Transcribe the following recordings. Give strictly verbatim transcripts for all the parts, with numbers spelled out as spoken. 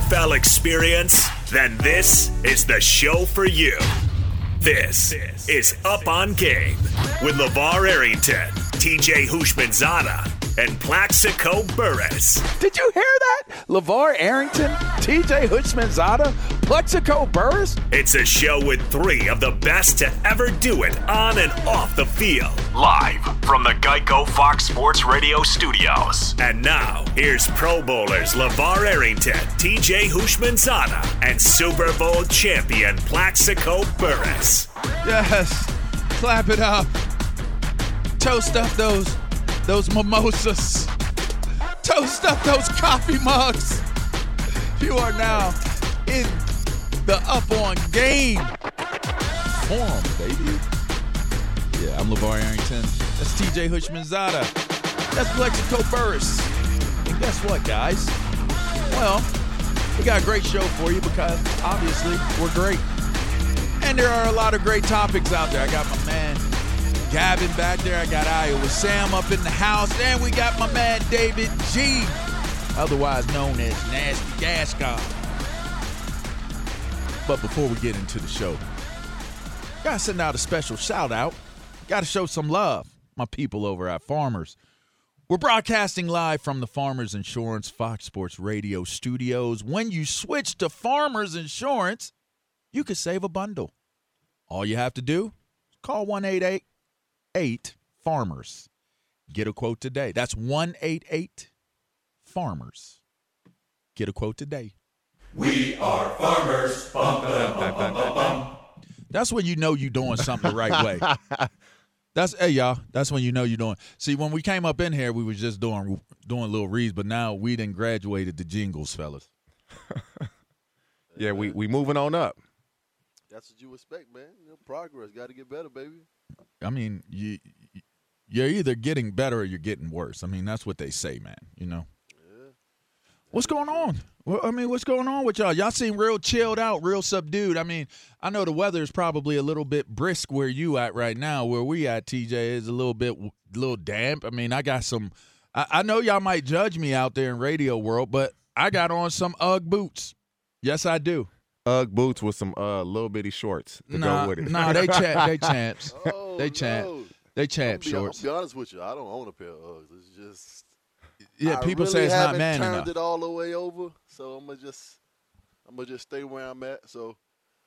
F L experience? Then this is the show for you. This is Up on Game with LeVar Arrington, T J Houshmandzadeh, and Plaxico Burress. Did you hear that? LeVar Arrington, T J Houshmandzadeh, Plaxico Burress? It's a show with three of the best to ever do it on and off the field. Live from the Geico Fox Sports Radio studios. And now, here's Pro Bowlers LeVar Arrington, T J Houshmandzadeh, and Super Bowl champion Plaxico Burress. Yes, clap it up. Toast up those those mimosas. Toast up those coffee mugs. You are now in the Up on Game forum, baby. Yeah, I'm LeVar Arrington. That's T J Houshmandzadeh. That's Plaxico Burress. And guess what, guys? Well, we got a great show for you because obviously we're great. And there are a lot of great topics out there. I got my man Gavin back there. I got Iowa Sam up in the house. And we got my man David G, otherwise known as Nasty Gascon. But before we get into the show, gotta send out a special shout out. Gotta show some love, my people over at Farmers. We're broadcasting live from the Farmers Insurance Fox Sports Radio studios. When you switch to Farmers Insurance, you can save a bundle. All you have to do is call one eight eight eight farmers. Get a quote today. That's one eight eight farmers. Get a quote today. We are farmers. Bum, bum, bum, bum, bum, bum. That's when you know you're doing something the right way. That's hey y'all. That's when you know you're doing. See, when we came up in here, we was just doing doing little reads, but now we done graduated the jingles, fellas. Yeah, we we moving on up. That's what you expect, man. You know, progress. Got to get better, baby. I mean, you you're either getting better or you're getting worse. I mean, that's what they say, man. You know. Yeah. What's going on? Well, I mean, what's going on with y'all? Y'all seem real chilled out, real subdued. I mean, I know the weather is probably a little bit brisk where you at right now. Where we at, T J, is a little bit, a little damp. I mean, I got some. I, I know y'all might judge me out there in radio world, but I got on some UGG boots. Yes, I do. UGG boots with some uh, little bitty shorts to nah, go with it. Nah, they cha- they champs. Oh, they champ. no. They champ I'll be, shorts. I'll be honest with you. I don't own a pair of Uggs. It's just Yeah, I people really say it's not haven't man turned enough. it all the way over, so I'm gonna just I'm gonna just stay where I'm at. So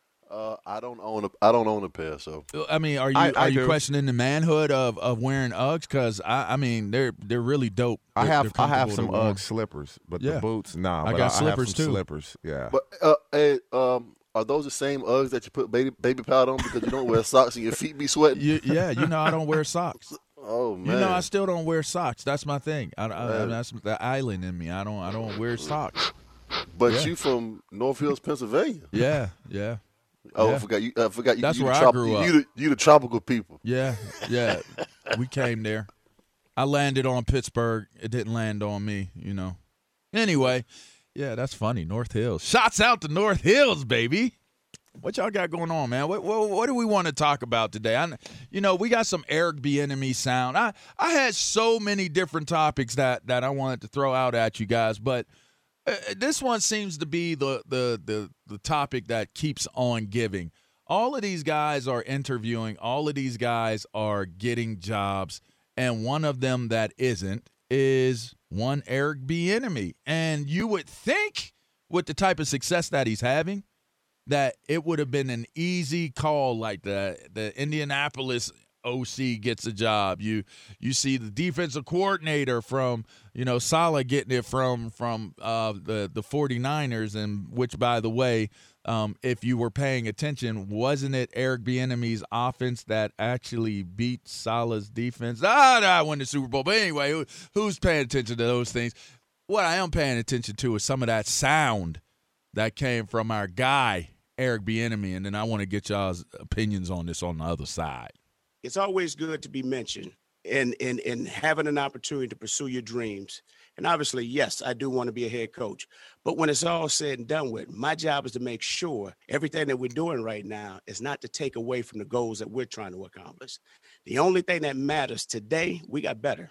uh, I don't own a I don't own a pair. So I mean, are you I- I are you do. questioning the manhood of, of wearing Uggs? Because I, I mean, they're they're really dope. I They're- have they're I have comfortable some to wear. UGG slippers, but Yeah. the boots, nah. I but got I, slippers, have some too. Slippers, yeah. but uh, hey, um, are those the same Uggs that you put baby baby powder on because you don't wear socks and your feet be sweating? You, yeah, you know I don't wear socks. Oh man, You know I still don't wear socks. That's my thing. I, I, I Man. that's the island in me. I don't I don't wear socks. but yeah. you from North Hills, Pennsylvania. Yeah, yeah, Oh, Yeah. I forgot you. I forgot you. That's you where the I trop- grew up. You the, you the tropical people. yeah, yeah. We came there. I landed on Pittsburgh. It didn't land on me. You know. Anyway, yeah, that's funny. North Hills. Shots out to North Hills, baby. What y'all got going on, man? What what, what do we want to talk about today? I, you know, we got some Eric Bieniemy sound. I, I had so many different topics that, that I wanted to throw out at you guys, but uh, this one seems to be the, the the the topic that keeps on giving. All of these guys are interviewing. All of these guys are getting jobs, and one of them that isn't is one Eric Bieniemy. And you would think, with the type of success that he's having, that it would have been an easy call, like the the Indianapolis O C gets a job. You you see the defensive coordinator from, you know, Saleh getting it from from uh, the, the 49ers, and which, by the way, um, if you were paying attention, wasn't it Eric Bieniemy's offense that actually beat Saleh's defense? Ah, I won the Super Bowl. But anyway, who, who's paying attention to those things? What I am paying attention to is some of that sound that came from our guy, Eric Bieniemy, and then I want to get y'all's opinions on this on the other side. It's always good to be mentioned and, and, and having an opportunity to pursue your dreams. And obviously, yes, I do want to be a head coach. But when it's all said and done with, my job is to make sure everything that we're doing right now is not to take away from the goals that we're trying to accomplish. The only thing that matters today, we got better.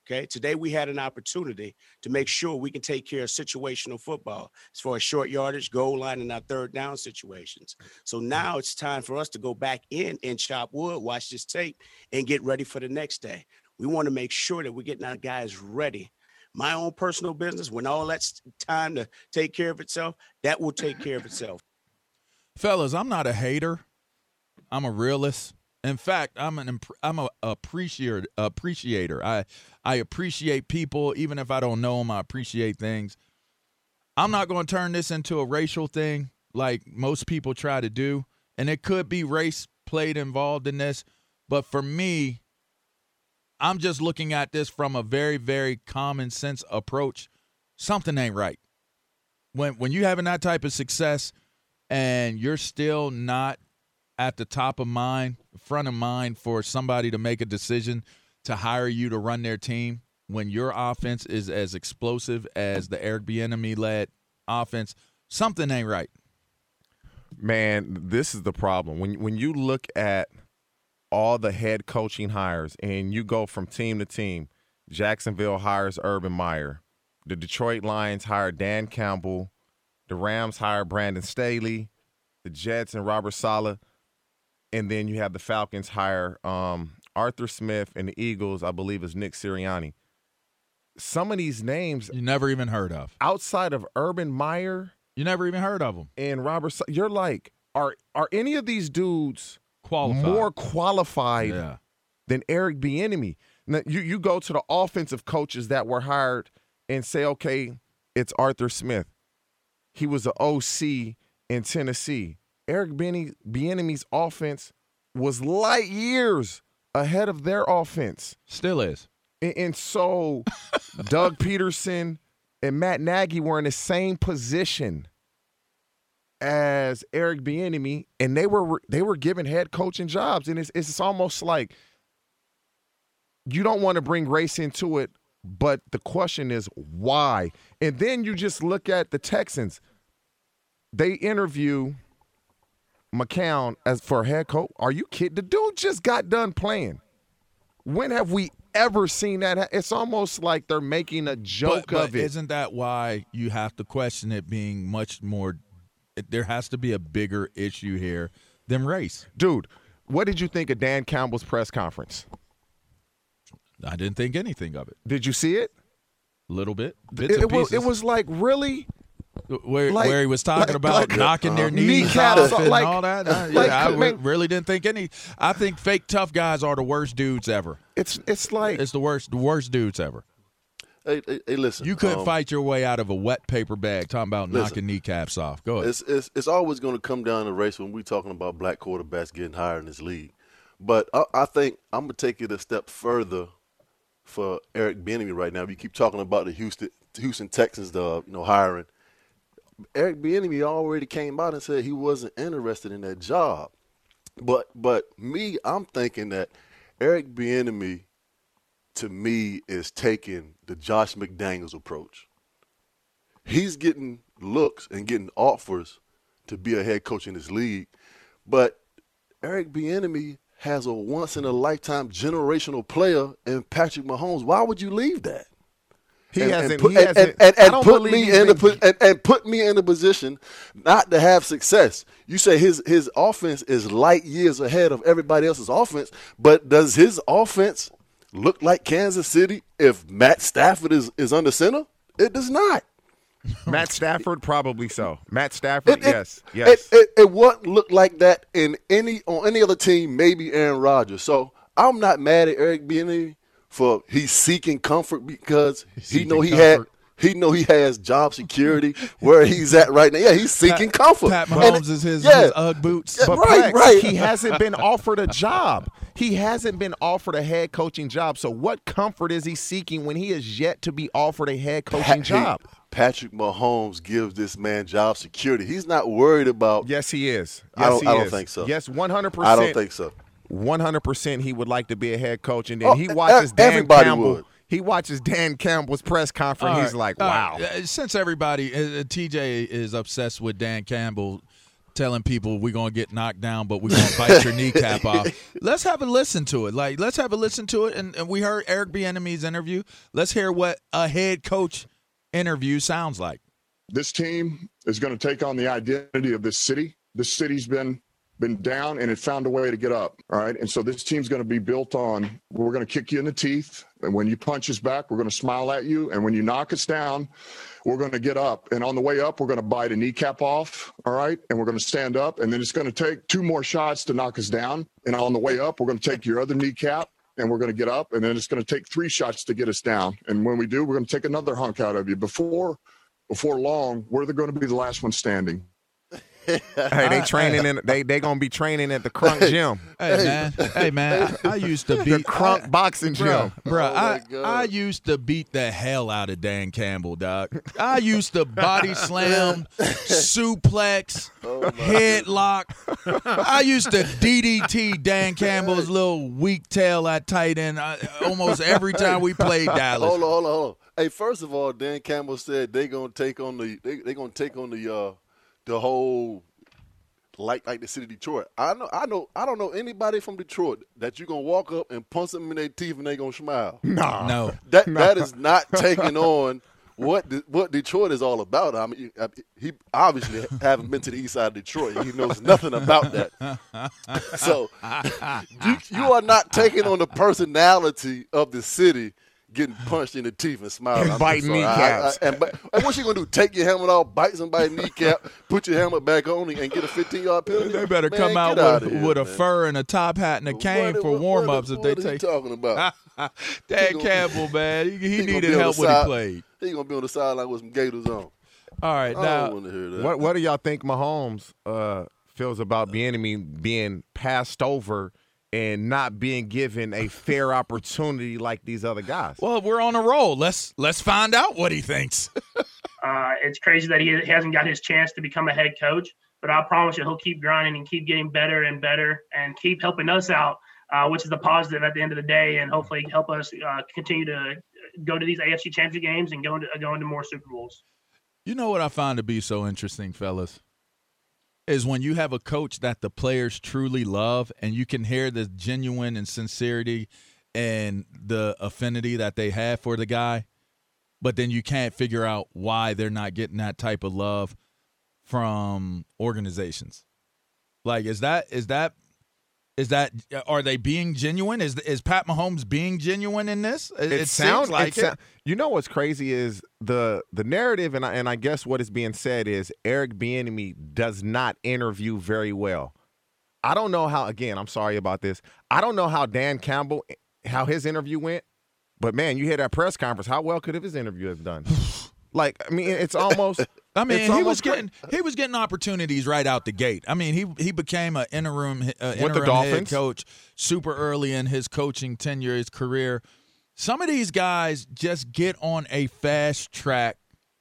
Okay, today we had an opportunity to make sure we can take care of situational football as far as short yardage, goal line, and our third down situations. So now it's time for us to go back in and chop wood, watch this tape, and get ready for the next day. We want to make sure that we're getting our guys ready. My own personal business, when all that's time to take care of itself, that will take care of itself. Fellas, I'm not a hater. I'm a realist. In fact, I'm an I'm a appreciator. Appreciator. I I appreciate people, even if I don't know them. I appreciate things. I'm not going to turn this into a racial thing like most people try to do, and it could be race played involved in this. But for me, I'm just looking at this from a very, very common sense approach. Something ain't right. When when you're having that type of success and you're still not at the top of mind, front of mind for somebody to make a decision to hire you to run their team when your offense is as explosive as the Eric Bieniemy-led offense, something ain't right. Man, this is the problem. When when you look at all the head coaching hires and you go from team to team, Jacksonville hires Urban Meyer. The Detroit Lions hire Dan Campbell. The Rams hire Brandon Staley. The Jets and Robert Saleh. And then you have the Falcons hire um, Arthur Smith, and the Eagles, I believe, is Nick Sirianni. Some of these names you never even heard of. Outside of Urban Meyer. You never even heard of them. And Robert Saleh, you're like, are are any of these dudes qualified. more qualified yeah. than Eric Bieniemy? Now, you, you go to the offensive coaches that were hired and say, okay, it's Arthur Smith. He was an O C in Tennessee. Eric Bieniemy's offense was light years ahead of their offense. Still is. And, and so Doug Peterson and Matt Nagy were in the same position as Eric Bieniemy, and they were they were given head coaching jobs. And it's it's almost like you don't want to bring race into it, but the question is why? And then you just look at the Texans. They interview McCown as for head coach. Are you kidding? The dude just got done playing. When have we ever seen that? It's almost like they're making a joke but, but of it. Isn't that why you have to question it being much more – there has to be a bigger issue here than race. Dude, what did you think of Dan Campbell's press conference? I didn't think anything of it. Did you see it? A little bit. Bits It, and it was, pieces. it was like, really? Where, Like- where he was talking like- about like, knocking uh, their knees kneecaps, off and like- all that. Uh, like, yeah, I man- really didn't think any. I think fake tough guys are the worst dudes ever. It's it's like It's the worst, the worst dudes ever. Hey, hey, hey, listen. You couldn't um, fight your way out of a wet paper bag talking about listen. knocking kneecaps off. Go ahead. It's, it's it's always going to come down to race when we're talking about black quarterbacks getting hired in this league. But I, I think I'm going to take it a step further for Eric Bieniemy right now. We keep talking about the Houston Houston Texans, the you know hiring. Eric Bieniemy already came out and said he wasn't interested in that job. But but me, I'm thinking that Eric Bieniemy, to me, is taking the Josh McDaniels approach. He's getting looks and getting offers to be a head coach in this league, but Eric Bieniemy has a once-in-a-lifetime generational player in Patrick Mahomes. Why would you leave that? he and, hasn't. and put, he and, hasn't. and, and, I and don't put believe me he's in a been- po- and, and put me in a position not to have success. You say his his offense is light years ahead of everybody else's offense, but does his offense look like Kansas City if Matt Stafford is, is under center? It does not. Matt Stafford, probably so. Matt Stafford, It, it, yes, yes. It, it, it wouldn't look like that in any on any other team, maybe Aaron Rodgers. So I'm not mad at Eric Bieniemy for he's seeking comfort because he Seeking know he comfort. had he know he has job security where he's at right now. Yeah, he's seeking Pat, comfort. Pat And Mahomes it- is his, yeah. his Ugg boots. Yeah, But right, Plex, right. he hasn't been offered a job. He hasn't been offered a head coaching job. So what comfort is he seeking when he is yet to be offered a head coaching Pat- job? hey, Patrick Mahomes gives this man job security. He's not worried about. Yes, he is. I Yes, don't- he I don't is. think so. Yes, one hundred percent. I don't think so. one hundred percent he would like to be a head coach. And then Oh, he e- watches Dan everybody Campbell. would. He watches Dan Campbell's press conference. All He's right. like, All wow. right. Uh, Since everybody, uh, T J is obsessed with Dan Campbell, telling people we're going to get knocked down, but we're going to bite your kneecap off. Let's have a listen to it. Like, let's have a listen to it. And, and we heard Eric Bieniemy's interview. Let's hear what a head coach interview sounds like. This team is going to take on the identity of this city. This city's been been down, and it found a way to get up, all right? And so this team's going to be built on, we're going to kick you in the teeth, and when you punch us back, we're going to smile at you, and when you knock us down, we're going to get up. And on the way up, we're going to bite a kneecap off, all right? And we're going to stand up, and then it's going to take two more shots to knock us down. And on the way up, we're going to take your other kneecap, and we're going to get up, and then it's going to take three shots to get us down. And when we do, we're going to take another hunk out of you. Before before long, we're going to be the last one standing. Hey, they training in they they gonna be training at the Crunk gym. Hey man, hey man, I, I used to beat the Crunk I, boxing gym, bro. Oh I I used to beat the hell out of Dan Campbell, dog. I used to body slam, suplex, Oh, headlock. I used to D D T Dan Campbell's little weak tail at tight end I, almost every time we played Dallas. Hold on, hold on, hold on. Hey, first of all, Dan Campbell said they gonna take on the they they gonna take on the uh the whole like like the city of Detroit. I know I know I don't know anybody from Detroit that you're gonna walk up and punch them in their teeth and they gonna smile. No, No, That that is not taking on what the, what Detroit is all about. I mean, he obviously haven't been to the east side of Detroit. He knows nothing about that. So you, you are not taking on the personality of the city getting punched in the teeth and smiling. And biting kneecaps. I, I, and, and what's you going to do? Take your helmet off, bite somebody's kneecap, put your helmet back on, and get a fifteen-yard penalty? they better Man, come out get with, here, with a man. fur and a top hat and a cane What- for what- warm-ups what, if they what take. What are you talking about? Dan gonna- Campbell, man, he, he, He gonna needed be on help the when he side- played. He going to be on the sideline with some gators on. All right, I now don't want to hear that. What what do y'all think Mahomes uh, feels about Bieniemy being passed over and not being given a fair opportunity like these other guys? well, we're on a roll. Let's let's find out what he thinks. Uh, it's crazy that he hasn't got his chance to become a head coach, but I promise you he'll keep grinding and keep getting better and better and keep helping us out, uh, which is the positive at the end of the day, and hopefully help us uh, continue to go to these A F C Championship games and go into, go into more Super Bowls. You know what I find to be so interesting, fellas, is when you have a coach that the players truly love and you can hear the genuine and sincerity and the affinity that they have for the guy, but then you can't figure out why they're not getting that type of love from organizations. Like, is that is that is that are they being genuine? Is is Pat Mahomes being genuine in this? It, it sounds seems like it. it. sou- You know what's crazy is the the narrative, and I, and I guess what is being said is Eric Bieniemy does not interview very well. I don't know how. Again, I'm sorry about this. I don't know how Dan Campbell, how his interview went, but man, you hear that press conference. How well could his interview have done? Like, I mean, it's almost. I mean, it's he was almost cra- getting he was getting opportunities right out the gate. I mean, he he became an interim uh, With the interim head Dolphins? coach super early in his coaching tenure, his career. Some of these guys just get on a fast track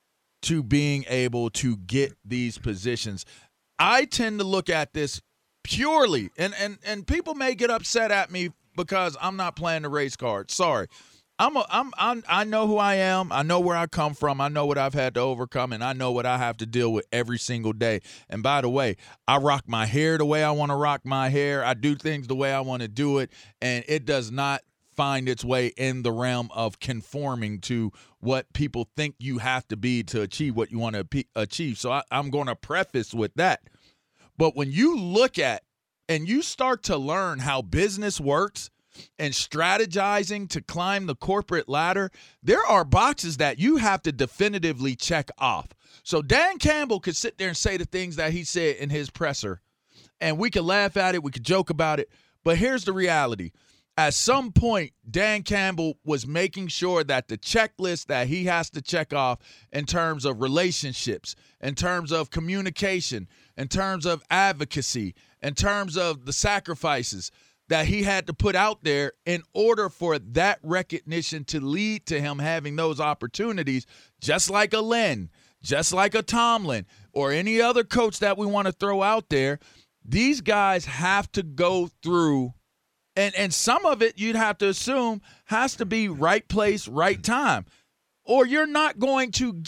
to being able to get these positions. I tend to look at this purely, and and and people may get upset at me because I'm not playing the race card. Sorry. I'm a, I'm, I'm I know who I am. I know where I come from. I know what I've had to overcome, and I know what I have to deal with every single day. And by the way, I rock my hair the way I want to rock my hair. I do things the way I want to do it, and it does not find its way in the realm of conforming to what people think you have to be to achieve what you want to achieve. So I, I'm going to preface with that. But when you look at and you start to learn how business works, and strategizing to climb the corporate ladder, there are boxes that you have to definitively check off. So Dan Campbell could sit there and say the things that he said in his presser, and we could laugh at it, we could joke about it, but here's the reality. At some point, Dan Campbell was making sure that the checklist that he has to check off in terms of relationships, in terms of communication, in terms of advocacy, in terms of the sacrifices that he had to put out there in order for that recognition to lead to him having those opportunities, just like a Lynn, just like a Tomlin, or any other coach that we want to throw out there. These guys have to go through, and, and some of it you'd have to assume has to be right place, right time, or you're not going to get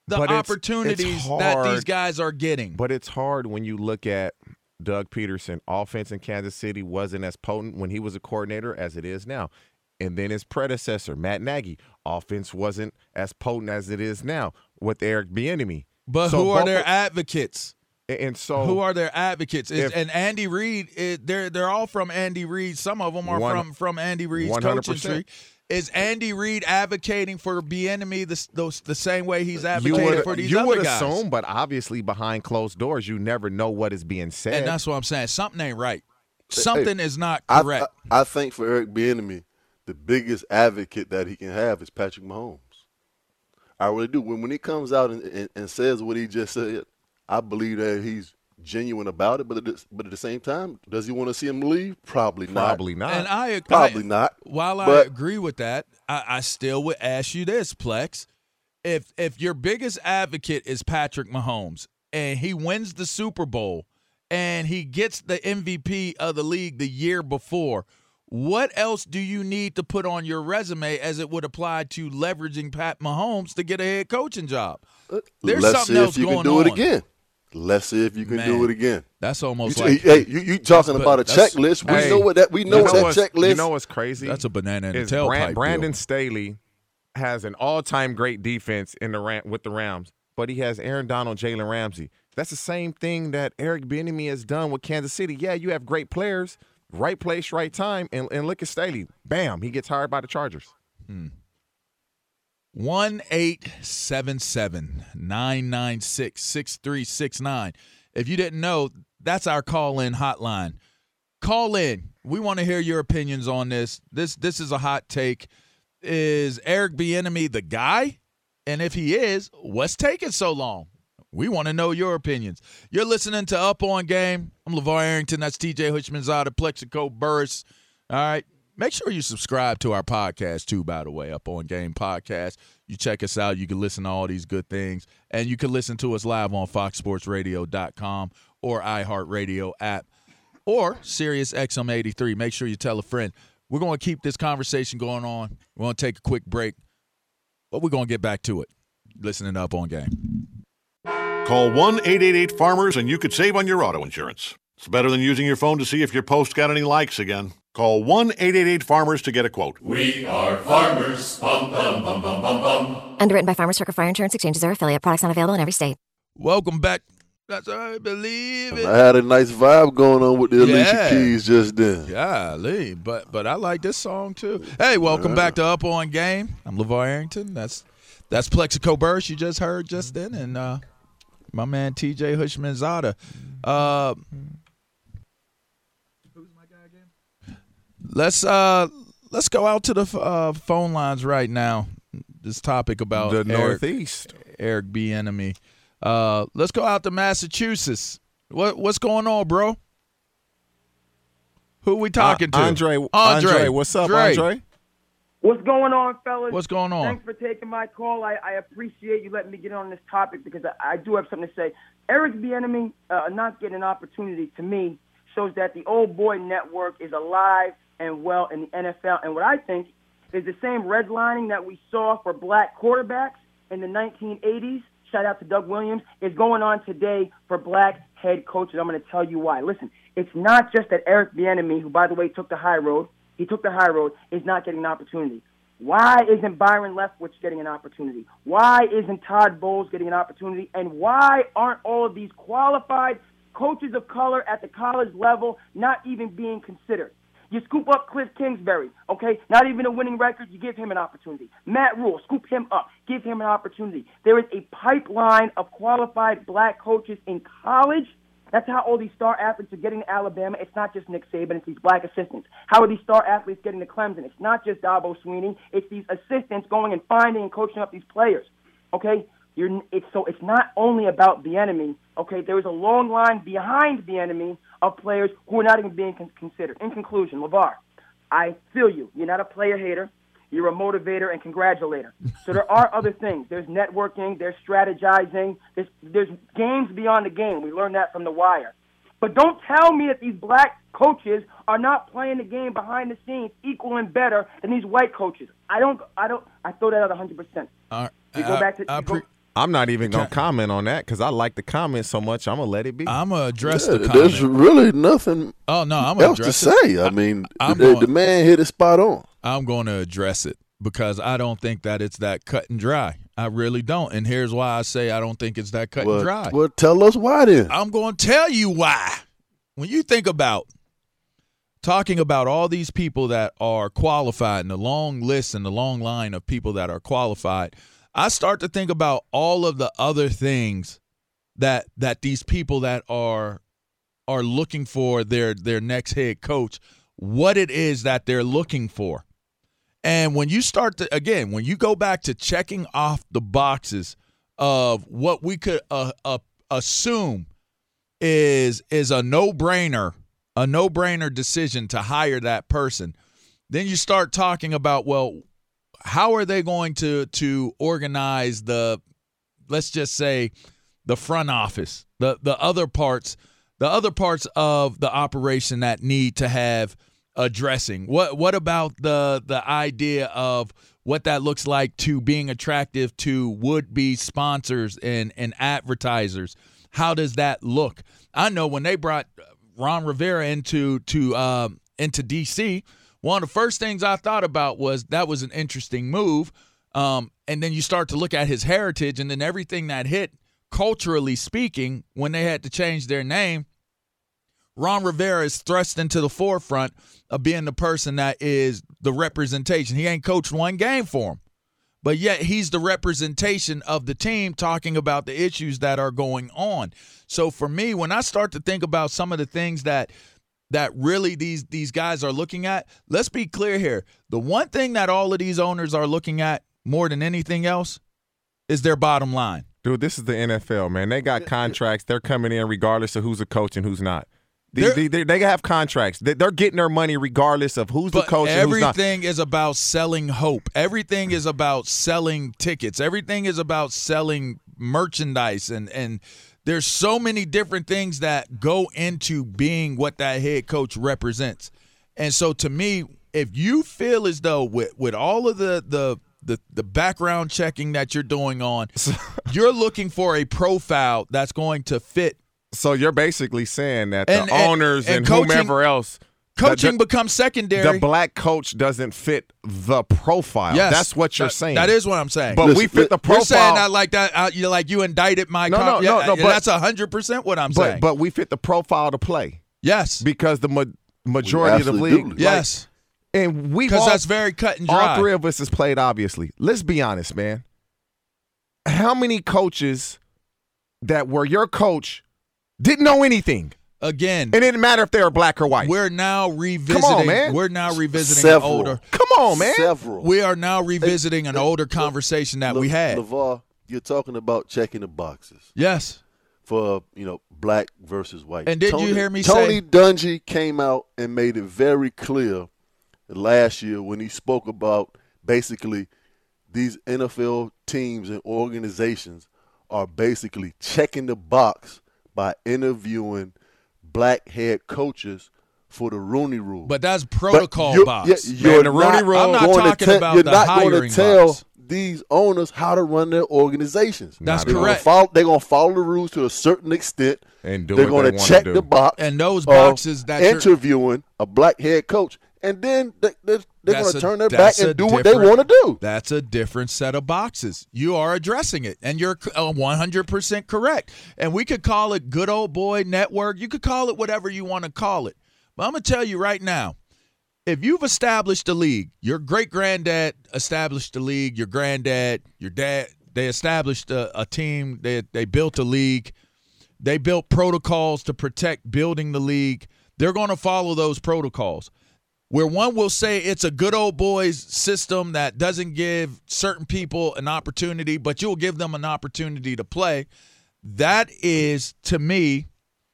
the But it's- opportunities it's that hard. these guys are getting. But it's hard when you look at Doug Peterson. Offense in Kansas City wasn't as potent when he was a coordinator as it is now. And then his predecessor, Matt Nagy, offense wasn't as potent as it is now with Eric Bieniemy. But So who are both their of- advocates? And so Who are their advocates? Is, if- and Andy Reid, it, they're they're all from Andy Reid. Some of them are One- from from Andy Reid's one hundred coaching percent. tree. Is Andy Reid advocating for Bieniemy the those the same way he's you advocating would for these you other would guys? assume, but obviously behind closed doors, you never know what is being said. And that's what I'm saying. Something ain't right. Something is not I, correct. I, I think for Eric Bieniemy, the biggest advocate that he can have is Patrick Mahomes. I really do. When when he comes out and, and, and says what he just said, I believe that he's genuine about it. But at the, but at the same time, does he want to see him leave? Probably not. Probably not. And I Probably I, not. While I But- agree with that, I, I still would ask you this, Plex. If if your biggest advocate is Patrick Mahomes and he wins the Super Bowl and he gets the M V P of the league the year before, what else do you need to put on your resume as it would apply to leveraging Pat Mahomes to get a head coaching job? There's Let's something see else if you going can do it on. again. Let's see if you can Man, do it again. That's almost You, like hey, you, you talking but about a that's- checklist? We Hey, know what that we know, you know that what's- checklist. You know what's crazy? that's a banana in the is tailpipe. Brand, deal. Brandon Staley has an all-time great defense in the Ram, with the Rams, but he has Aaron Donald, Jalen Ramsey. That's the same thing that Eric Bieniemy has done with Kansas City. Yeah, you have great players, right place, right time, and, and look at Staley. Bam, he gets hired by the Chargers. one eight seven seven nine nine six six three six nine. If you didn't know, that's our call-in hotline. Call in. We want to hear your opinions on this. This this is a hot take. Is Eric Bieniemy the guy? And if he is, what's taking so long? We want to know your opinions. You're listening to Up On Game. I'm LeVar Arrington. That's T J Hushmanzada, Plexico Burris. All right. Make sure you subscribe to our podcast, too, by the way, Up On Game Podcast. You check us out. You can listen to all these good things. And you can listen to us live on fox sports radio dot com or iHeartRadio app or Sirius X M eighty-three. Make sure you tell a friend. We're going to keep this conversation going on. We're going to take a quick break, but we're going to get back to it. Listening to Up On Game. Call one eight eight eight farmers and you could save on your auto insurance. It's better than using your phone to see if your post got any likes again. Call one eight eight eight farmers to get a quote. We are farmers. Bum, bum, bum, bum, bum, bum. Underwritten by Farmers Trucker Fire Insurance Exchanges or affiliate. Products not available in every state. Welcome back. That's I believe it. I had a nice vibe going on with the Alicia Yeah. Keys just then. Golly, but but I like this song too. Hey, welcome Yeah. back to Up On Game. I'm LeVar Arrington. That's that's Plexico Burris you just heard just then, and uh, my man T J Hushmanzada. Uh, who's my guy again? Let's uh let's go out to the uh, phone lines right now. This topic about The Eric, Northeast. Eric Bieniemy. Uh, let's go out to Massachusetts. What what's going on, bro? Who we talking to? Uh, Andre, Andre. Andre, what's up, Dre. Andre? What's going on, fellas? What's going on? Thanks for taking my call. I, I appreciate you letting me get on this topic because I, I do have something to say. Eric Bieniemy uh, not getting an opportunity, to me, shows that the old boy network is alive and well in the N F L. And what I think is the same redlining that we saw for black quarterbacks in the nineteen eighties, shout out to Doug Williams, is going on today for black head coaches. I'm going to tell you why. Listen, it's not just that Eric Bieniemy, who, by the way, took the high road, he took the high road, is not getting an opportunity. Why isn't Byron Leftwich getting an opportunity? Why isn't Todd Bowles getting an opportunity? And why aren't all of these qualified coaches of color at the college level not even being considered? You scoop up Cliff Kingsbury, okay? Not even a winning record, you give him an opportunity. Matt Rule, scoop him up, give him an opportunity. There is a pipeline of qualified black coaches in college. That's how all these star athletes are getting to Alabama. It's not just Nick Saban, it's these black assistants. How are these star athletes getting to Clemson? It's not just Dabo Sweeney, it's these assistants going and finding and coaching up these players, okay? You're, it's, so it's not only about Bieniemy, okay? There is a long line behind Bieniemy of players who are not even being con- considered. In conclusion, LeVar, I feel you. You're not a player hater. You're a motivator and congratulator. So there are other things. There's networking. There's strategizing. There's, there's games beyond the game. We learned that from The Wire. But don't tell me that these black coaches are not playing the game behind the scenes equal and better than these white coaches. I don't. I don't. I throw that out one hundred percent. Uh, You go I- back to. I you go- pre- I'm not even going to comment on that because I like the comment so much. I'm going to let it be. I'm going to address yeah, the comment. There's really nothing oh, no, I'm gonna else to address say. it. I mean, I'm the, going, the man hit it spot on. I'm going to address it because I don't think that it's that cut and dry. I really don't. And here's why I say I don't think it's that cut well, and dry. Well, tell us why then. I'm going to tell you why. When you think about talking about all these people that are qualified and the long list and the long line of people that are qualified, I start to think about all of the other things that that these people that are are looking for their their next head coach, what it is that they're looking for. And when you start to, again, when you go back to checking off the boxes of what we could uh, uh, assume is is a no-brainer, a no-brainer decision to hire that person, then you start talking about, well, how are they going to to organize the, let's just say, the front office, the the other parts, the other parts of the operation that need to have addressing? What what about the the idea of what that looks like to being attractive to would-be sponsors and, and advertisers? How does that look? I know when they brought Ron Rivera into to um, into D C, one of the first things I thought about was that was an interesting move. Um, and then you start to look at his heritage and then everything that hit, culturally speaking, when they had to change their name, Ron Rivera is thrust into the forefront of being the person that is the representation. He ain't coached one game for him, but yet he's the representation of the team talking about the issues that are going on. So for me, when I start to think about some of the things that that really these these guys are looking at, let's be clear here. The one thing that all of these owners are looking at more than anything else is their bottom line. Dude, this is the N F L, man. They got contracts. They're coming in regardless of who's a coach and who's not. They, they, they have contracts. They're getting their money regardless of who's the coach and who's not. Everything is about selling hope. Everything is about selling tickets. Everything is about selling merchandise. And, and there's so many different things that go into being what that head coach represents. And so to me, if you feel as though with, with all of the, the the the background checking that you're doing on, you're looking for a profile that's going to fit. So you're basically saying that and, the owners and, and, and coaching, whomever else. Coaching the, becomes secondary. The black coach doesn't fit the profile. Yes, that's what you're that, saying. That is what I'm saying. But listen, we fit the profile. You're saying that like that. Uh, you're like you indicted my. No, com- no, yeah, no, no. Yeah, but, that's one hundred percent what I'm but, saying. But we fit the profile to play. Yes. Because the ma- majority of the league. Do. Yes. Like, and we because that's very cut and dry. All three of us has played, obviously. Let's be honest, man. How many coaches that were your coach didn't know anything? Again, it didn't matter if they were black or white. We're now revisiting. Come on, man. We're now revisiting Several. an older. Come on, man. Several. We are now revisiting an older conversation that Le- we had. LeVar, you're talking about checking the boxes. Yes. For, you know, black versus white. And did Tony, you hear me Tony say? Tony Dungy came out and made it very clear last year when he spoke about basically these N F L teams and organizations are basically checking the box by interviewing black head coaches for the Rooney Rule. But that's protocol but you're, box. You're, you're Man, the Rooney not Rule. I'm not talking te- about you're the not hiring going to tell box. these owners how to run their organizations. That's they're correct. Gonna follow, they're going to follow the rules to a certain extent. And do they're going to check do. the box. And those boxes that interviewing a black head coach. And then they, they, they're going to turn their back and do what they different- want to do. That's a different set of boxes. You are addressing it, and you're uh, one hundred percent correct. And we could call it good old boy network. You could call it whatever you want to call it. But I'm going to tell you right now, if you've established a league, your great-granddad established a league, your granddad, your dad, they established a, a team, they, they built a league, they built protocols to protect building the league, they're going to follow those protocols. Where one will say it's a good old boys system that doesn't give certain people an opportunity, but you'll give them an opportunity to play. That is, to me,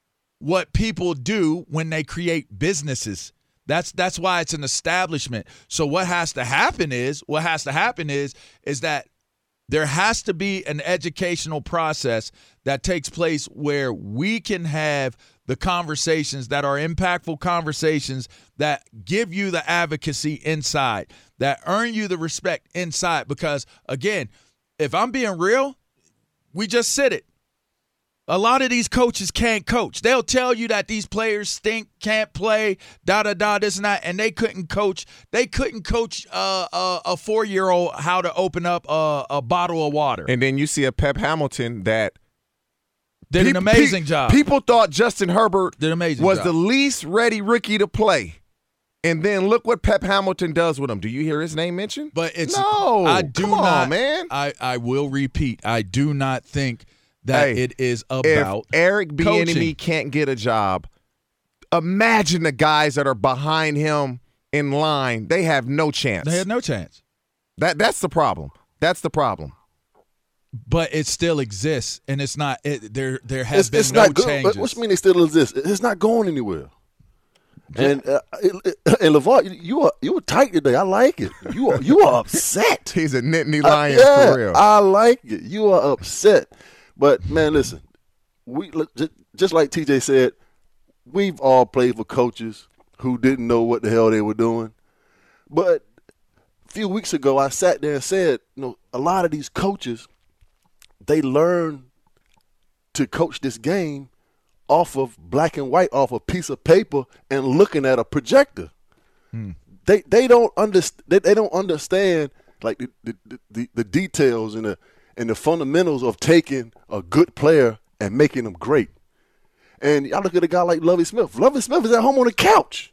what people do when they create businesses. That's that's why it's an establishment. So what has to happen is, what has to happen is, is that there has to be an educational process that takes place where we can have the conversations that are impactful conversations that give you the advocacy inside, that earn you the respect inside. Because, again, if I'm being real, we just said it. A lot of these coaches can't coach. They'll tell you that these players stink, can't play, da-da-da, this and that, and they couldn't coach. They couldn't coach uh, a, a four-year-old how to open up a, a bottle of water. And then you see a Pep Hamilton that did pe- an amazing pe- job. People thought Justin Herbert did an amazing was job. the least ready rookie to play. And then look what Pep Hamilton does with him. Do you hear his name mentioned? But it's no. I do Come not, on, man. I, I will repeat. I do not think that Hey, it is about if Eric coaching. Bieniemy can't get a job, imagine the guys that are behind him in line. They have no chance. They had no chance. That that's the problem. That's the problem. But it still exists, and it's not. It, there there has It's, been it's no not good. changes. What you mean it still exists? It's not going anywhere. And uh, it, it, and LeVar, you are you were tight today. I like it. You are you are upset. He's a Nittany Lion uh, yeah, for real. I like it. You are upset. But man, listen, we just, just like T J said, we've all played for coaches who didn't know what the hell they were doing. But a few weeks ago, I sat there and said, you know, a lot of these coaches, they learn to coach this game off of black and white, off a piece of paper, and looking at a projector. Hmm. They they don't understand. They, they don't understand like the the, the the details and the and the fundamentals of taking a good player and making them great. And I look at a guy like Lovie Smith. Lovie Smith is at home on the couch,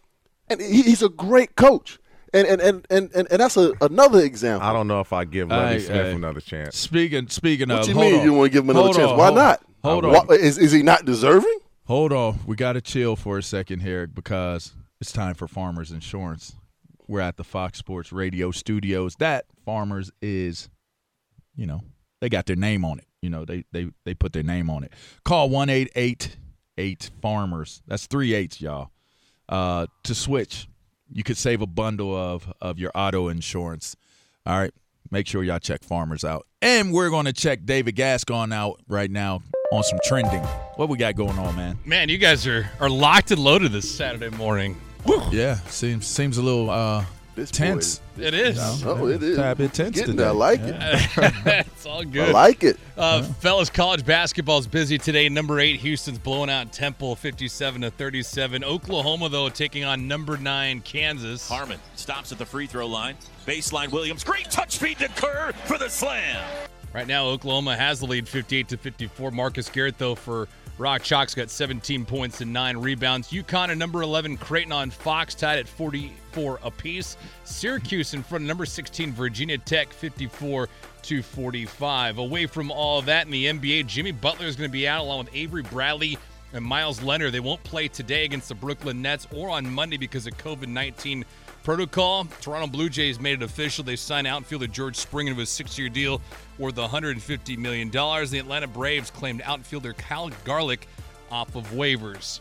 and he, he's a great coach. And and and and, and, and that's a, another example. I don't know if I give Lovie Hey, Smith hey. another chance. Speaking speaking What of, you hold mean on. you want to give him another Hold chance? on, Why hold- not? Hold Why- on. Is is he not deserving? Hold on. We got to chill for a second here because it's time for Farmers Insurance. We're at the Fox Sports Radio studios. That Farmers is, you know, they got their name on it. You know, they they they put their name on it. Call one eight eight eight farmers. That's three eights, y'all. Uh, to switch, you could save a bundle of of your auto insurance. All right. Make sure y'all check Farmers out. And we're going to check David Gascon out right now on some trending. What we got going on, man? Man, you guys are, are locked and loaded this Saturday morning. Woo. Yeah, seems seems a little uh, tense. It is. You know? Oh, it is. A bit tense Getting today. there. I like Yeah. It's all good. I like it. Uh, Fellas, college basketball's busy today. Number eight, Houston's blowing out Temple fifty-seven to thirty-seven. Oklahoma, though, taking on number nine, Kansas. Harmon stops at the free throw line. Baseline Williams. Great touch feed to Kerr for the slam. Right now, Oklahoma has the lead fifty-eight to fifty-four. Marcus Garrett, though, for Rock Chalk's got seventeen points and nine rebounds. UConn and number eleven, Creighton on Fox, tied at forty-four apiece. Syracuse in front of number sixteen, Virginia Tech, fifty-four to forty-five. Away from all of that in the N B A, Jimmy Butler is going to be out along with Avery Bradley and Miles Leonard. They won't play today against the Brooklyn Nets or on Monday because of COVID nineteen protocol. Toronto Blue Jays made it official. They signed outfielder George Springer to a six-year deal worth one hundred fifty million dollars. The Atlanta Braves claimed outfielder Kyle Garlick off of waivers.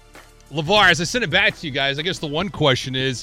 LeVar, as I send it back to you guys, I guess the one question is,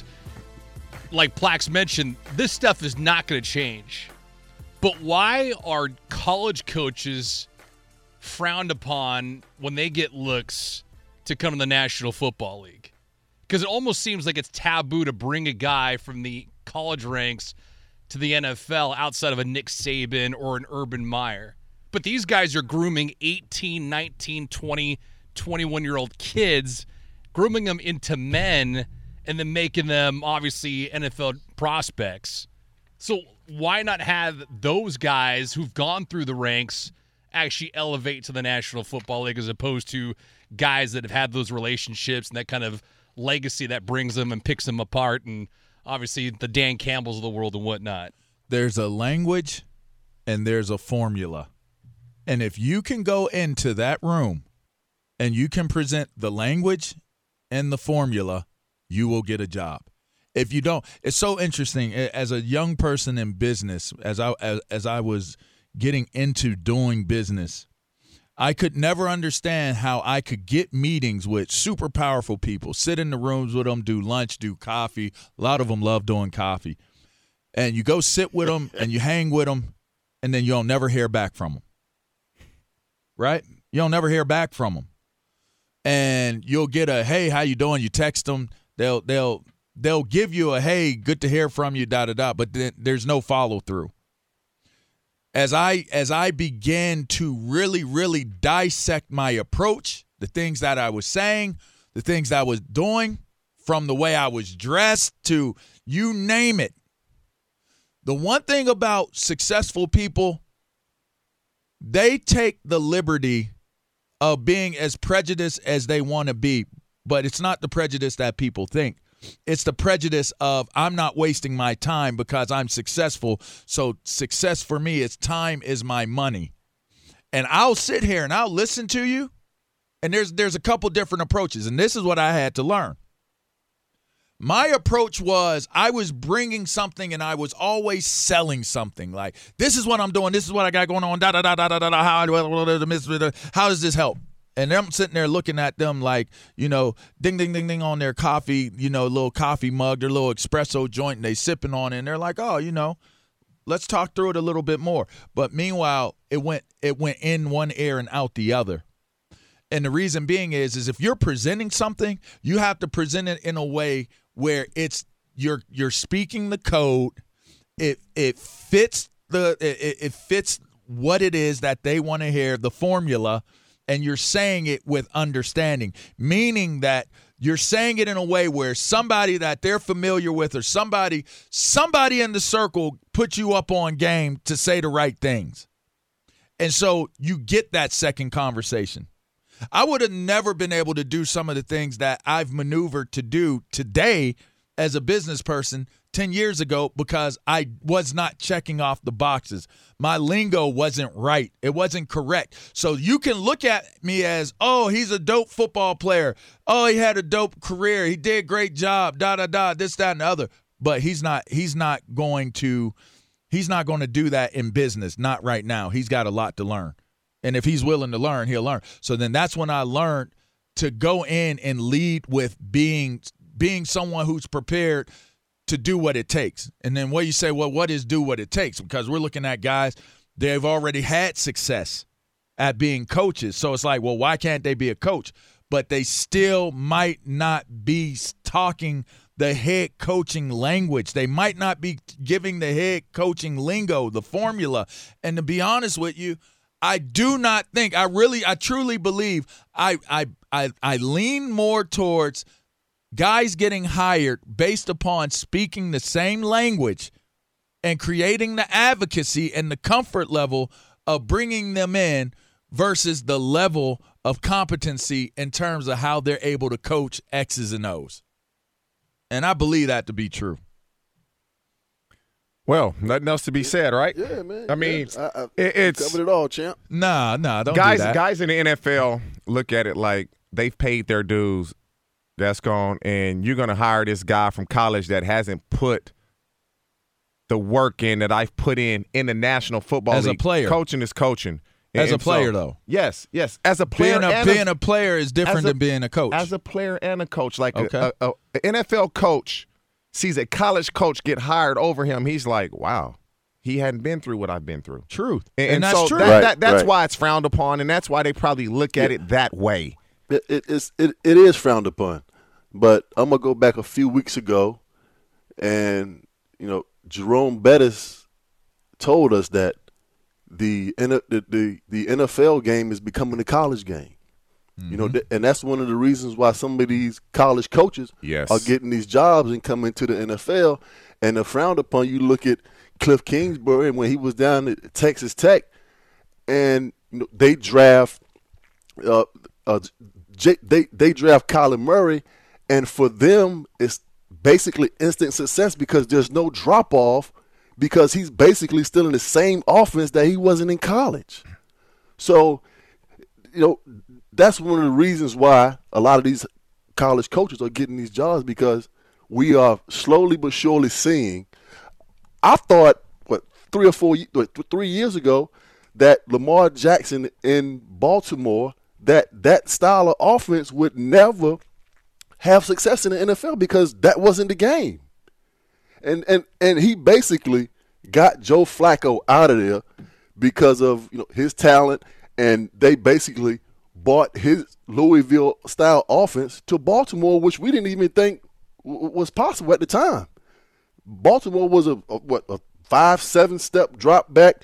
like Plax mentioned, this stuff is not going to change. But why are college coaches frowned upon when they get looks to come to the National Football League? Because it almost seems like it's taboo to bring a guy from the college ranks to the N F L outside of a Nick Saban or an Urban Meyer. But these guys are grooming eighteen, nineteen, twenty, twenty-one-year-old kids, grooming them into men, and then making them, obviously, N F L prospects. So why not have those guys who've gone through the ranks actually elevate to the National Football League as opposed to guys that have had those relationships and that kind of legacy that brings them and picks them apart, and obviously the Dan Campbells of the world and whatnot? There's a language and there's a formula. And if you can go into that room and you can present the language and the formula, you will get a job. If you don't, it's so interesting. As a young person in business, as I as, as I was getting into doing business, I could never understand how I could get meetings with super powerful people, sit in the rooms with them, do lunch, do coffee. A lot of them love doing coffee. And you go sit with them and you hang with them, and then you'll never hear back from them. Right? You'll never hear back from them. And you'll get a, hey, how you doing? You text them. They'll they'll they'll give you a, hey, good to hear from you, da da da. But then there's no follow through. as I as I began to really, really dissect my approach, the things that I was saying, the things that I was doing, from the way I was dressed to you name it. The one thing about successful people, they take the liberty of being as prejudiced as they want to be, but it's not the prejudice that people think. It's the prejudice of I'm not wasting my time because I'm successful. So success for me is time is my money. And I'll sit here and I'll listen to you. And there's there's a couple different approaches. And this is what I had to learn. My approach was I was bringing something and I was always selling something. Like, this is what I'm doing. This is what I got going on. Da, da, da, da, da, da, how, how does this help? And I'm sitting there looking at them like, you know, ding, ding, ding, ding on their coffee, you know, little coffee mug, their little espresso joint, and they sipping on it. And they're like, oh, you know, let's talk through it a little bit more. But meanwhile, it went it went in one ear and out the other. And the reason being is, is if you're presenting something, you have to present it in a way where it's you're you're speaking the code. It it fits the it, it fits what it is that they want to hear, the formula. And you're saying it with understanding, meaning that you're saying it in a way where somebody that they're familiar with or somebody somebody in the circle put you up on game to say the right things. And so you get that second conversation. I would have never been able to do some of the things that I've maneuvered to do today as a business person ten years ago because I was not checking off the boxes. My lingo wasn't right. It wasn't correct. So you can look at me as, oh, he's a dope football player. Oh, he had a dope career. He did a great job, da, da, da, this, that, and the other. But he's not he's not going to he's not going to do that in business, not right now. He's got a lot to learn. And if he's willing to learn, he'll learn. So then that's when I learned to go in and lead with being being someone who's prepared to do what it takes. And then what you say, well, what is do what it takes? Because we're looking at guys, they've already had success at being coaches. So it's like, well, why can't they be a coach? But they still might not be talking the head coaching language. They might not be giving the head coaching lingo, the formula. And to be honest with you, I do not think, I really, I truly believe I I I, I lean more towards guys getting hired based upon speaking the same language and creating the advocacy and the comfort level of bringing them in versus the level of competency in terms of how they're able to coach X's and O's. And I believe that to be true. Well, nothing else to be said, right? Yeah, man. I mean, yeah. I, I, it, it's covered it all, champ. Nah, nah, don't guys, do that. Guys in the N F L look at it like they've paid their dues. That's gone, and you're going to hire this guy from college that hasn't put the work in that I've put in in the National Football As League. a player. Coaching is coaching. As and a player, so, though. Yes, yes. As a player. Being a, and being a, a player is different a, than being a coach. As a player and a coach. Like okay. a, a, a N F L coach sees a college coach get hired over him, he's like, wow. He hadn't been through what I've been through. Truth. And, and, and that's so true. That, right, that, that's right. why it's frowned upon, and that's why they probably look at yeah. it that way. It, it, it's, it, it is frowned upon. But I'm going to go back a few weeks ago, and, you know, Jerome Bettis told us that the the, the, the N F L game is becoming a college game. Mm-hmm. You know, and that's one of the reasons why some of these college coaches yes. are getting these jobs and coming to the N F L, and they're frowned upon. You look at Cliff Kingsbury when he was down at Texas Tech, and you know, they draft uh, uh, J, they they draft Kyler Murray, and for them it's basically instant success because there's no drop off because he's basically still in the same offense that he wasn't in college. So, you know, that's one of the reasons why a lot of these college coaches are getting these jobs because we are slowly but surely seeing. I thought, what, three or four, what, three years ago, that Lamar Jackson in Baltimore, that that style of offense would never have success in the N F L because that wasn't the game. And and and he basically got Joe Flacco out of there because of you know his talent, and they basically bought his Louisville style offense to Baltimore, which we didn't even think w- was possible at the time. Baltimore was a, a what a five seven step drop back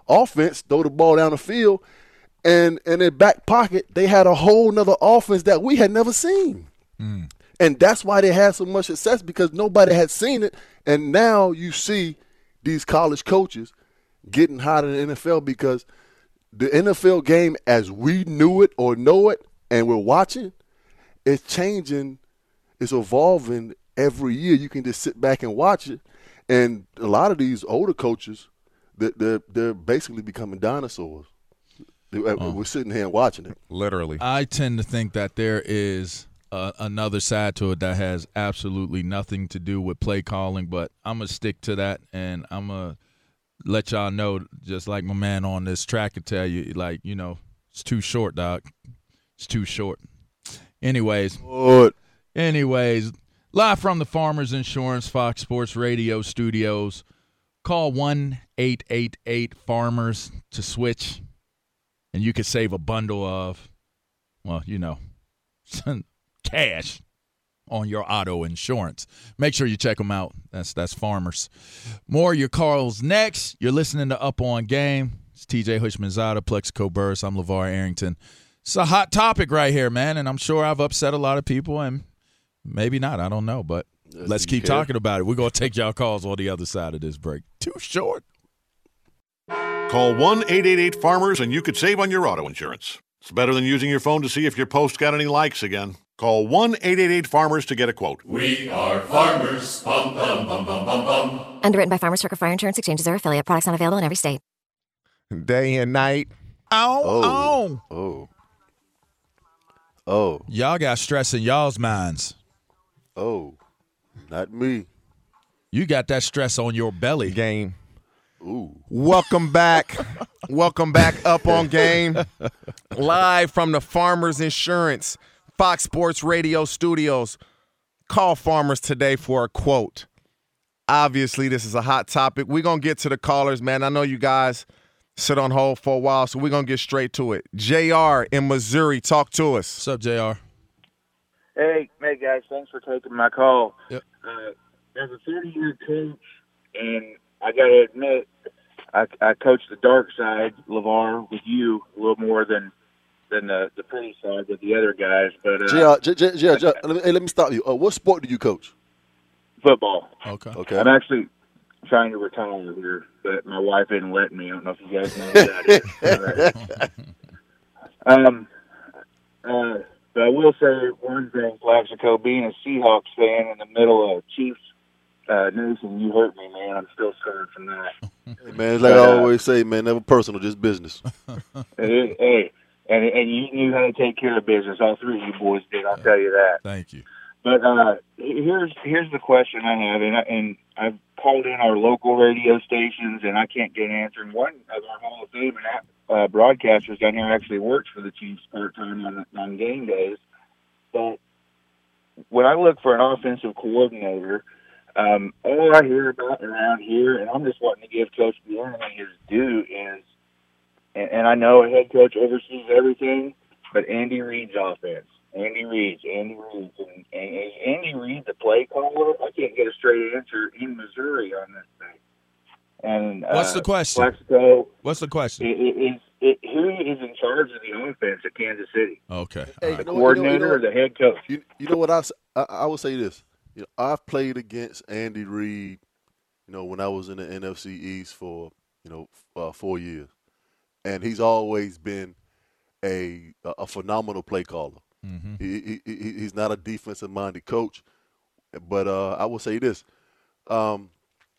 offense throw the ball down the field, and in their back pocket they had a whole nother offense that we had never seen. Mm. And that's why they had so much success, because nobody had seen it. And now you see these college coaches getting hot in the N F L because the N F L game as we knew it or know it and we're watching, it's changing, it's evolving every year. You can just sit back and watch it. And a lot of these older coaches, they're, they're, they're basically becoming dinosaurs. Oh. We're sitting here and watching it. Literally. I tend to think that there is – Uh, another side to it that has absolutely nothing to do with play calling, but I'm going to stick to that, and I'm going to let y'all know, just like my man on this track could tell you, like, you know, it's too short, dog. It's too short. Anyways. What? Anyways, live from the Farmers Insurance Fox Sports Radio studios, call one eight eight eight farmers to switch, and you could save a bundle of, well, you know, cash on your auto insurance. Make sure you check them out. That's that's Farmers. More of your calls next. You're listening to Up On Game. It's T J Hushmanzada, Plexico Burris. I'm LeVar Arrington. It's a hot topic right here, man, and I'm sure I've upset a lot of people, and maybe not. I don't know, but yes, let's keep care. talking about it. We're going to take y'all calls on the other side of this break. Too short. Call one eight eight eight farmers and you could save on your auto insurance. It's better than using your phone to see if your post got any likes again. Call one eight eight eight farmers to get a quote. We are farmers. Bum, bum, bum, bum, bum, bum. Underwritten by Farmers Circle Fire Insurance Exchanges or affiliate. Products not available in every state. Day and night. Oh, Oh. oh. Oh. Oh. Y'all got stress in y'all's minds. Oh. Not me. You got that stress on your belly. Game. Ooh. Welcome back. Welcome back Up On Game. Live from the Farmers Insurance Fox Sports Radio studios. Call Farmers today for a quote. Obviously, this is a hot topic. We're going to get to the callers, man. I know you guys sit on hold for a while, so we're going to get straight to it. J R in Missouri, talk to us. What's up, J R? Hey, hey guys, thanks for taking my call. Yep. Uh, as a thirty-year coach, and I got to admit, I, I coach the dark side, LeVar, with you a little more than than the, the pretty side with the other guys. But uh, J R, J, J, J, J, let, me, hey, let me stop you. Uh, what sport do you coach? Football. Okay. Okay. I'm actually trying to retire here, but my wife isn't letting me. I don't know if you guys know that. um, uh, but I will say one thing, Plaxico, being a Seahawks fan in the middle of Chiefs uh, Nation, you hurt me, man. I'm still scarred from that. Hey, man, it's like but, I always uh, say, man, never personal, just business. Hey, hey, and, and you knew how to take care of business. All three of you boys did, I'll tell you that. Thank you. But uh, here's here's the question I have, and, I, and I've called in our local radio stations, and I can't get an answer. And one of our Hall of Fame uh, broadcasters down here actually works for the Chiefs part-time on, on game days. But when I look for an offensive coordinator, um, all I hear about around here, and I'm just wanting to give Coach Bieniemy his due, is, and, and I know a head coach oversees everything, but Andy Reid's offense. Andy Reid, Andy Reid, and, and, and Andy Reid, the play caller. I can't get a straight answer in Missouri on this thing. And what's uh, the question? Plaxico, what's the question? It, it, it, it, who is in charge of the offense at Kansas City? Okay, hey, the you know coordinator you know, you know, or the head coach? You, you know what I, I I will say this. You know, I've played against Andy Reid. You know, when I was in the N F C East for you know uh, four years, and he's always been a a phenomenal play caller. Mm-hmm. He, he, he he's not a defensive-minded coach, but uh, I will say this: um,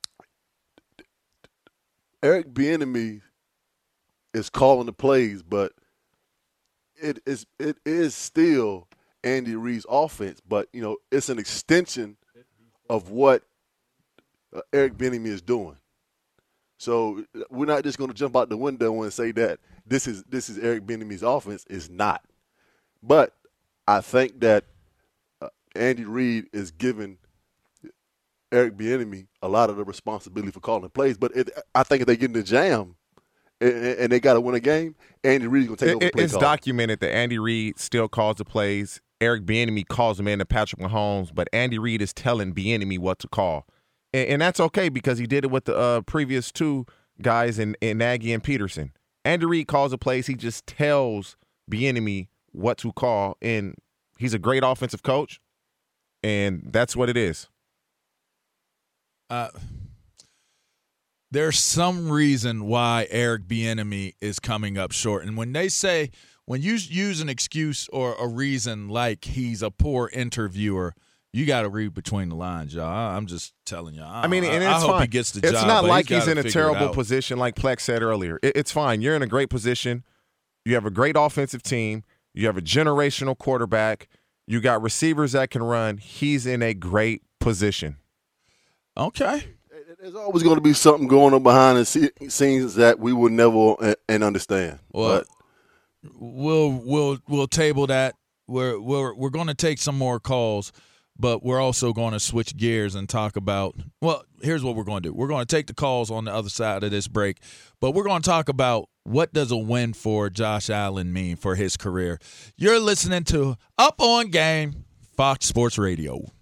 Eric Bieniemy is calling the plays, but it is it is still Andy Reid's offense. But you know, it's an extension of what uh, Eric Bieniemy is doing. So we're not just going to jump out the window and say that this is this is Eric Bieniemy's offense. It's not, but I think that uh, Andy Reid is giving Eric Bieniemy a lot of the responsibility for calling plays. But it, I think if they get in the jam and, and they got to win a game, Andy Reid's going to take it, over the play It's call. documented that Andy Reid still calls the plays. Eric Bieniemy calls them in to Patrick Mahomes, but Andy Reid is telling Bieniemy what to call. And, and that's okay because he did it with the uh, previous two guys in, in Nagy and Peterson. Andy Reid calls the plays. He just tells Bieniemy what to call, and he's a great offensive coach, and that's what it is. Uh, there's some reason why Eric Bieniemy is coming up short, and when they say when you use an excuse or a reason like he's a poor interviewer, you got to read between the lines, y'all. I'm just telling y'all. I, I mean, and I, it's I hope fine. he gets the it's job. not but like he's, he's in a terrible out. position, like Plex said earlier. It, it's fine. You're in a great position. You have a great offensive team. You have a generational quarterback. You got receivers that can run. He's in a great position. Okay. There's always going to be something going on behind the scenes that we will never and understand. Well, but we'll we'll we'll table that. We're we're we're going to take some more calls, but we're also going to switch gears and talk about. Well, here's what we're going to do. We're going to take the calls on the other side of this break, but we're going to talk about what does a win for Josh Allen mean for his career. You're listening to Up on Game, Fox Sports Radio.